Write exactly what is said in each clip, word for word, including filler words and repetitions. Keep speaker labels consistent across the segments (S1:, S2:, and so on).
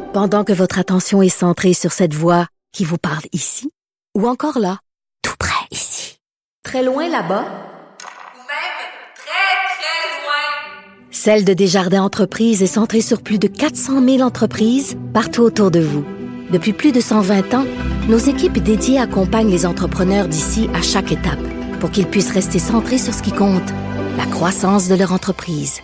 S1: Pendant que votre attention est centrée sur cette voix qui vous parle ici, ou encore là, tout près ici, très loin là-bas,
S2: ou même très, très loin,
S1: Celle de Desjardins Entreprises est centrée sur plus de quatre cent mille entreprises partout autour de vous. Depuis plus de cent vingt ans, nos équipes dédiées accompagnent les entrepreneurs d'ici à chaque étape pour qu'ils puissent rester centrés sur ce qui compte, la croissance de leur entreprise.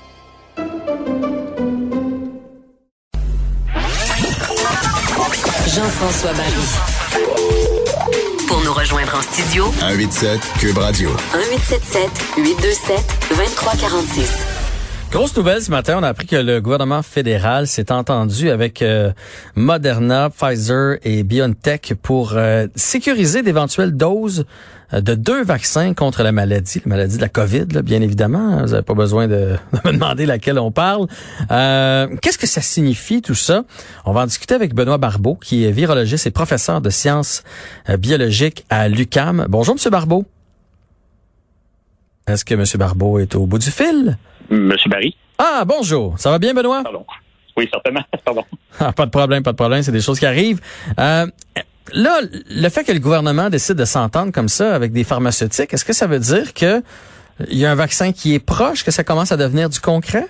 S3: Jean-François Barry. Pour nous rejoindre en studio,
S4: un huit sept Cube Radio.
S3: un huit sept sept huit deux sept deux trois quatre six.
S5: Grosse nouvelle ce matin, on a appris que le gouvernement fédéral s'est entendu avec euh, Moderna, Pfizer et BioNTech pour euh, sécuriser d'éventuelles doses euh, de deux vaccins contre la maladie, la maladie de la COVID, là, bien évidemment. Vous n'avez pas besoin de, de me demander laquelle on parle. Euh, qu'est-ce que ça signifie tout ça? On va en discuter avec Benoît Barbeau, qui est virologiste et professeur de sciences euh, biologiques à l'U Q A M. Bonjour, M. Barbeau. Est-ce que M. Barbeau est au bout du fil?
S6: Monsieur Barry.
S5: Ah, bonjour. Ça va bien, Benoît?
S6: Pardon. Oui, certainement. Pardon.
S5: Ah, pas de problème, pas de problème. C'est des choses qui arrivent. Euh, là, le fait que le gouvernement décide de s'entendre comme ça avec des pharmaceutiques, est-ce que ça veut dire que il y a un vaccin qui est proche, que ça commence à devenir du concret?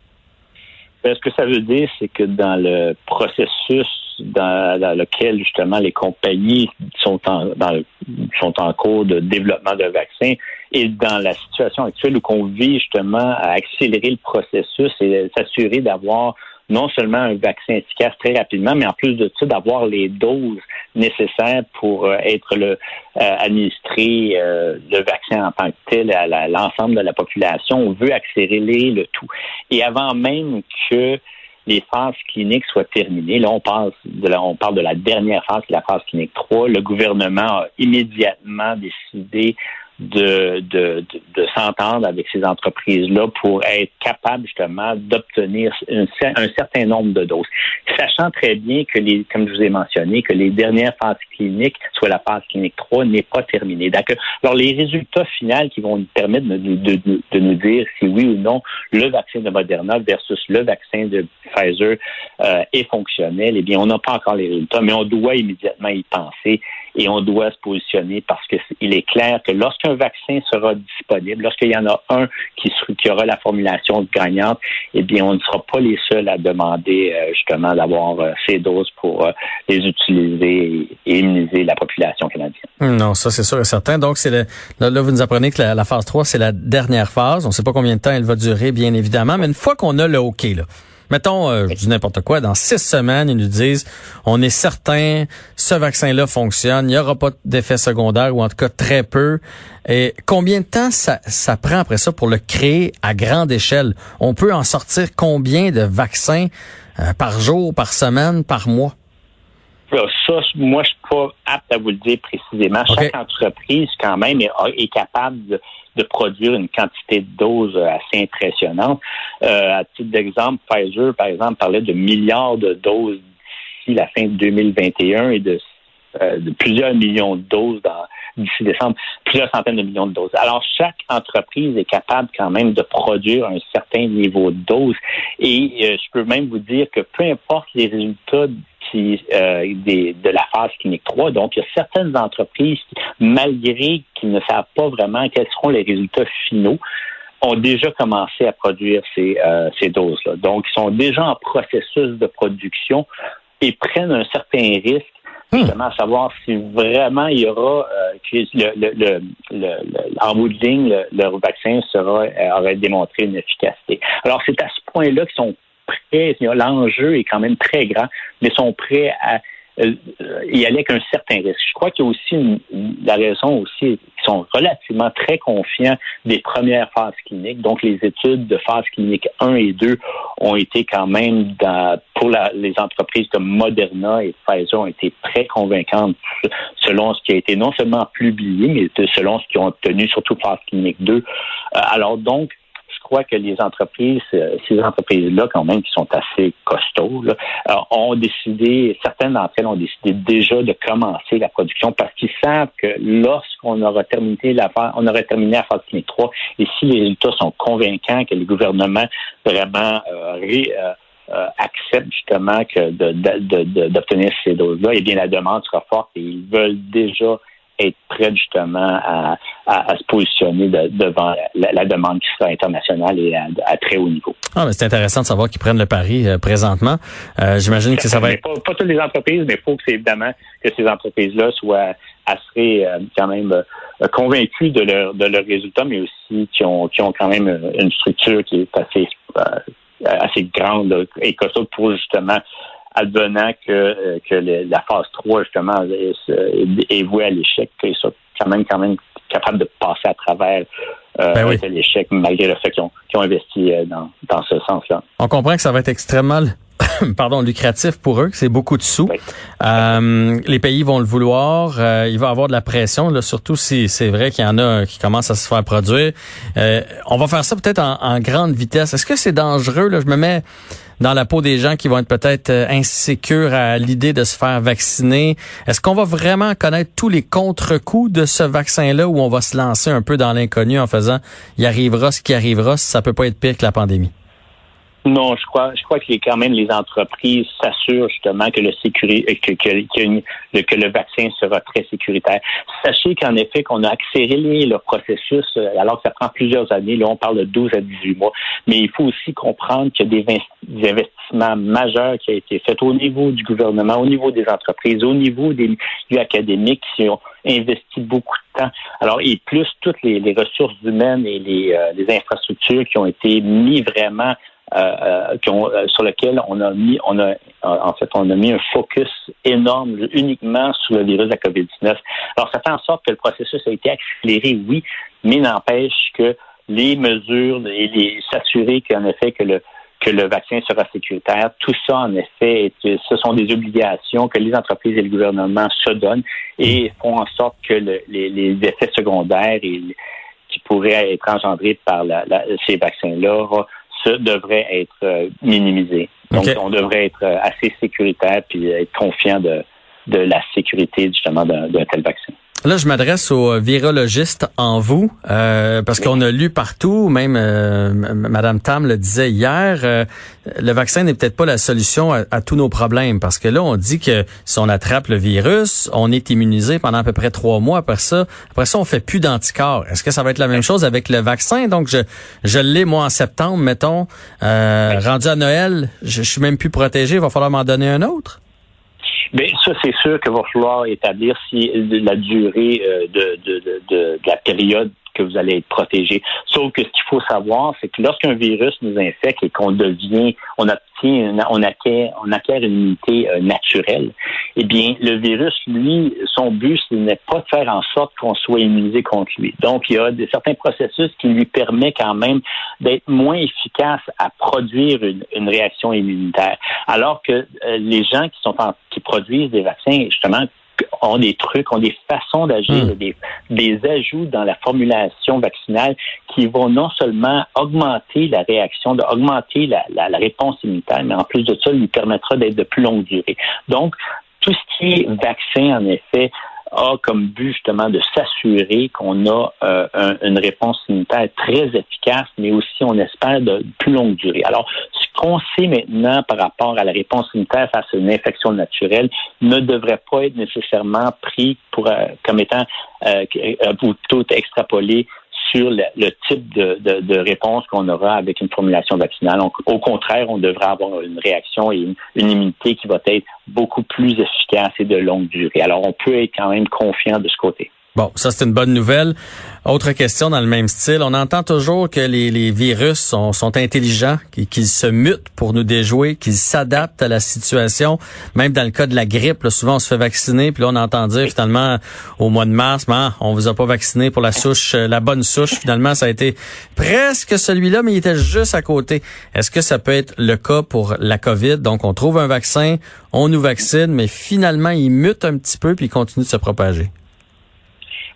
S6: Ce que ça veut dire, c'est que dans le processus dans, dans lequel, justement, les compagnies sont en, dans, sont en cours de développement de vaccins et dans la situation actuelle où on vit, justement, à accélérer le processus et s'assurer d'avoir non seulement un vaccin efficace très rapidement, mais en plus de ça, d'avoir les doses nécessaires pour euh, être le, euh, administrer euh, le vaccin en tant que tel à, la, à l'ensemble de la population. On veut accélérer le tout. Et avant même que les phases cliniques soient terminées, là, on parle de la, on parle de la dernière phase, la phase clinique trois, le gouvernement a immédiatement décidé De, de, de, de s'entendre avec ces entreprises-là pour être capable justement d'obtenir une, un certain nombre de doses. Sachant très bien que, les, comme je vous ai mentionné, que les dernières phases cliniques, soit la phase clinique trois, n'est pas terminée. Donc, alors, les résultats finaux qui vont nous permettre de, de, de, de nous dire si oui ou non le vaccin de Moderna versus le vaccin de Pfizer euh, est fonctionnel, eh bien, on n'a pas encore les résultats, mais on doit immédiatement y penser et on doit se positionner parce que il est clair que lorsqu'un vaccin sera disponible, lorsqu'il y en a un qui, qui aura la formulation gagnante, eh bien, on ne sera pas les seuls à demander euh, justement d'avoir euh, ces doses pour euh, les utiliser et immuniser la population canadienne.
S5: Non, ça c'est sûr et certain. Donc, c'est le, là, là, vous nous apprenez que la, la phase trois, c'est la dernière phase. On ne sait pas combien de temps elle va durer, bien évidemment, mais une fois qu'on a le OK, là, mettons, euh, je dis n'importe quoi, dans six semaines, ils nous disent, on est certain, ce vaccin-là fonctionne, il n'y aura pas d'effet secondaire, ou en tout cas très peu. Et combien de temps ça, ça prend après ça pour le créer à grande échelle? On peut en sortir combien de vaccins euh, par jour, par semaine, par mois?
S6: Ça, moi, je suis pas apte à vous le dire précisément.
S5: Okay.
S6: Chaque entreprise, quand même, est, est capable de, de produire une quantité de doses assez impressionnante. Euh, à titre d'exemple, Pfizer, par exemple, parlait de milliards de doses d'ici la fin de deux mille vingt et un et de, euh, de plusieurs millions de doses dans, d'ici décembre, plusieurs centaines de millions de doses. Alors, chaque entreprise est capable quand même de produire un certain niveau de doses. Et euh, je peux même vous dire que peu importe les résultats Qui, euh, des, de la phase clinique trois. Donc, il y a certaines entreprises qui, malgré qu'ils ne savent pas vraiment quels seront les résultats finaux, ont déjà commencé à produire ces, euh, ces doses-là. Donc, ils sont déjà en processus de production et prennent un certain risque, justement, à savoir si vraiment il y aura, euh, que le, le, le, le, le, en bout de ligne, le, leur vaccin sera, euh, aurait démontré une efficacité. Alors, c'est à ce point-là qu'ils sont prêts, l'enjeu est quand même très grand, mais sont prêts à euh, y aller avec un certain risque. Je crois qu'il y a aussi une, la raison aussi, ils sont relativement très confiants des premières phases cliniques. Donc, les études de phase clinique un et deux ont été quand même, dans, pour la, les entreprises comme Moderna et Pfizer, ont été très convaincantes selon ce qui a été non seulement publié, mais selon ce qu'ils ont obtenu, surtout phase clinique deux. Euh, alors donc, je crois que les entreprises, ces entreprises-là, quand même, qui sont assez costauds, là, ont décidé, certaines d'entre elles ont décidé déjà de commencer la production parce qu'ils savent que lorsqu'on aura terminé la phase, on aurait terminé la phase clinique trois, et si les résultats sont convaincants, que les gouvernements vraiment euh, ré, euh, euh, acceptent justement que de, de, de, d'obtenir ces doses-là, eh bien la demande sera forte et ils veulent déjà être prêts justement à, à, à se positionner de, devant la, la demande qui sera internationale et à, à très haut niveau.
S5: Ah, mais c'est intéressant de savoir qu'ils prennent le pari euh, présentement. Euh, j'imagine que ça va être...
S6: Pas, pas toutes les entreprises, mais il faut que c'est évidemment que ces entreprises-là soient assez euh, quand même euh, convaincues de leur de leurs résultats, mais aussi qui ont qui ont quand même une structure qui est assez euh, assez grande et costaud pour justement, advenant que que le, la phase trois justement est, est vouée à l'échec, qu'ils soient quand même quand même capables de passer à travers euh, ben oui. l'échec malgré le fait qu'ils ont, qu'ils ont investi dans dans ce sens-là.
S5: On comprend que ça va être extrêmement pardon, lucratif pour eux, que c'est beaucoup de sous.
S6: Oui.
S5: Euh, les pays vont le vouloir. Euh, il va y avoir de la pression, là, surtout si c'est vrai qu'il y en a qui commencent à se faire produire. Euh, on va faire ça peut-être en, en grande vitesse. Est-ce que c'est dangereux? Là? Je me mets dans la peau des gens qui vont être peut-être insécures à l'idée de se faire vacciner. Est-ce qu'on va vraiment connaître tous les contre-coups de ce vaccin-là ou on va se lancer un peu dans l'inconnu en faisant « il arrivera ce qui arrivera, ça peut pas être pire que la pandémie ».
S6: Non, je crois, je crois que les, quand même les entreprises s'assurent justement que le sécuri- que, que, que, le, que le vaccin sera très sécuritaire. Sachez qu'en effet, qu'on a accéléré le processus alors que ça prend plusieurs années. Là, on parle de douze à dix-huit mois. Mais il faut aussi comprendre qu'il y a des, des investissements majeurs qui ont été faits au niveau du gouvernement, au niveau des entreprises, au niveau des milieux académiques qui ont investi beaucoup de temps. Alors, et plus toutes les, les ressources humaines et les, euh, les infrastructures qui ont été mis vraiment Euh, euh, qui ont, euh, sur lequel on a mis, on a, en fait, on a mis un focus énorme uniquement sur le virus de la covid dix-neuf. Alors, ça fait en sorte que le processus a été accéléré, oui, mais n'empêche que les mesures et les, s'assurer qu'en effet que le que le vaccin sera sécuritaire, tout ça, en effet, est, ce sont des obligations que les entreprises et le gouvernement se donnent et font en sorte que le, les, les effets secondaires et, qui pourraient être engendrés par la, la, ces vaccins-là ça devrait être euh, minimisé. Donc, okay. on devrait être euh, assez sécuritaire puis être confiant de, de la sécurité, justement, d'un, d'un tel vaccin.
S5: Là, je m'adresse aux virologistes en vous, euh, parce oui. qu'on a lu partout, même euh, Mme Tam le disait hier, euh, le vaccin n'est peut-être pas la solution à, à tous nos problèmes, parce que là, on dit que si on attrape le virus, on est immunisé pendant à peu près trois mois. Après ça, après ça, on fait plus d'anticorps. Est-ce que ça va être la même chose avec le vaccin? Donc, je, je l'ai, moi, en septembre, mettons, euh, oui. rendu à Noël, je, je suis même plus protégé, il va falloir m'en donner un autre?
S6: Bien, ça, c'est sûr qu'il va falloir établir si la durée euh, de, de, de, de, de la période que vous allez être protégé. Sauf que ce qu'il faut savoir, c'est que lorsqu'un virus nous infecte et qu'on devient, on obtient, on acquiert, on acquiert une immunité euh, naturelle, eh bien, le virus, lui, son but, ce n'est pas de faire en sorte qu'on soit immunisé contre lui. Donc, il y a des, certains processus qui lui permettent quand même d'être moins efficace à produire une, une réaction immunitaire. Alors que euh, les gens qui sont en, qui produisent des vaccins, justement, ont des trucs, ont des façons d'agir, mmh. des, des ajouts dans la formulation vaccinale qui vont non seulement augmenter la réaction, de, augmenter la, la, la réponse immunitaire, mais en plus de ça, lui permettra d'être de plus longue durée. Donc, tout ce qui est vaccin, en effet, a comme but justement de s'assurer qu'on a euh, un, une réponse immunitaire très efficace, mais aussi, on espère, de plus longue durée. Alors, ce qu'on sait maintenant par rapport à la réponse immunitaire face à une infection naturelle ne devrait pas être nécessairement pris pour euh, comme étant euh, ou plutôt extrapolé sur le, le type de, de, de réponse qu'on aura avec une formulation vaccinale. Donc, au contraire, on devrait avoir une réaction et une, une immunité qui va être beaucoup plus efficace et de longue durée. Alors, on peut être quand même confiant de ce côté.
S5: Bon, ça c'est une bonne nouvelle. Autre question dans le même style. On entend toujours que les, les virus sont, sont intelligents, qu'ils, qu'ils se mutent pour nous déjouer, qu'ils s'adaptent à la situation. Même dans le cas de la grippe, là, souvent on se fait vacciner, puis là on entend dire finalement au mois de mars, ben, on vous a pas vacciné pour la souche, la bonne souche. Finalement, ça a été presque celui-là, mais il était juste à côté. Est-ce que ça peut être le cas pour la COVID? Donc on trouve un vaccin, on nous vaccine, mais finalement il mute un petit peu puis il continue de se propager.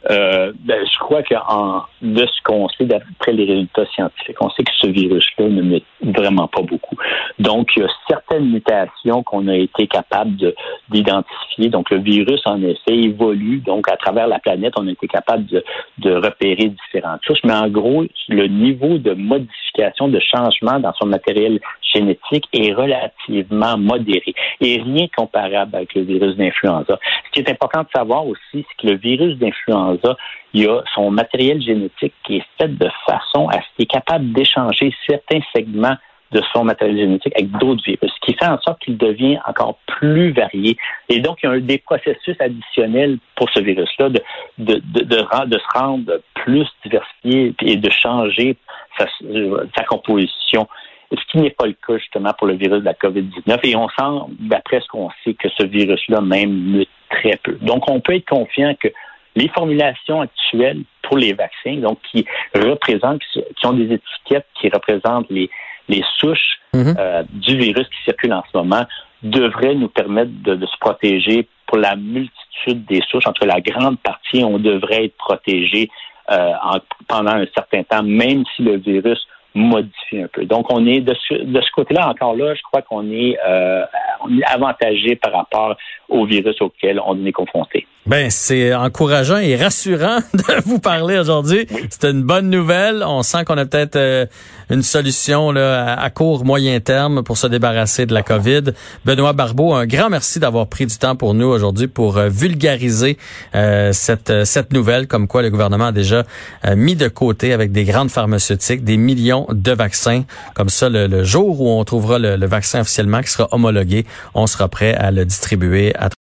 S6: Euh, ben, je crois que en, de ce qu'on sait d'après les résultats scientifiques, on sait que ce virus-là ne mute vraiment pas beaucoup. Donc, il y a certaines mutations qu'on a été capable de, d'identifier. Donc, le virus, en effet, évolue. Donc, à travers la planète, on a été capable de, de repérer différentes choses. Mais en gros, le niveau de modification, de changement dans son matériel génétique est relativement modéré et rien comparable avec le virus d'influenza. Ce qui est important de savoir aussi, c'est que le virus d'influenza, il y a son matériel génétique qui est fait de façon à ce qu'il est capable d'échanger certains segments de son matériel génétique avec d'autres virus, ce qui fait en sorte qu'il devient encore plus varié. Et donc, il y a un, des processus additionnels pour ce virus-là de, de, de, de, de se rendre plus diversifié et de changer sa, sa composition. Ce qui n'est pas le cas, justement, pour le virus de la covid dix-neuf. Et on sent, d'après ce qu'on sait, que ce virus-là même mute très peu. Donc, on peut être confiant que les formulations actuelles pour les vaccins, donc qui représentent, qui ont des étiquettes qui représentent les, les souches mm-hmm. euh, du virus qui circulent en ce moment, devraient nous permettre de, de se protéger pour la multitude des souches. Entre la grande partie, on devrait être protégé euh, en, pendant un certain temps, même si le virus modifie un peu. Donc, on est de ce, de ce côté-là, encore là, je crois qu'on est, euh, on est avantagé par rapport au virus auquel on est confronté.
S5: Ben, c'est encourageant et rassurant de vous parler aujourd'hui. Oui. C'est une bonne nouvelle. On sent qu'on a peut-être euh, une solution là, à court, moyen terme pour se débarrasser de la COVID. Benoît Barbeau, un grand merci d'avoir pris du temps pour nous aujourd'hui pour euh, vulgariser euh, cette, cette nouvelle, comme quoi le gouvernement a déjà euh, mis de côté avec des grandes pharmaceutiques des millions de vaccins. Comme ça, le, le jour où on trouvera le, le vaccin officiellement qui sera homologué, on sera prêt à le distribuer à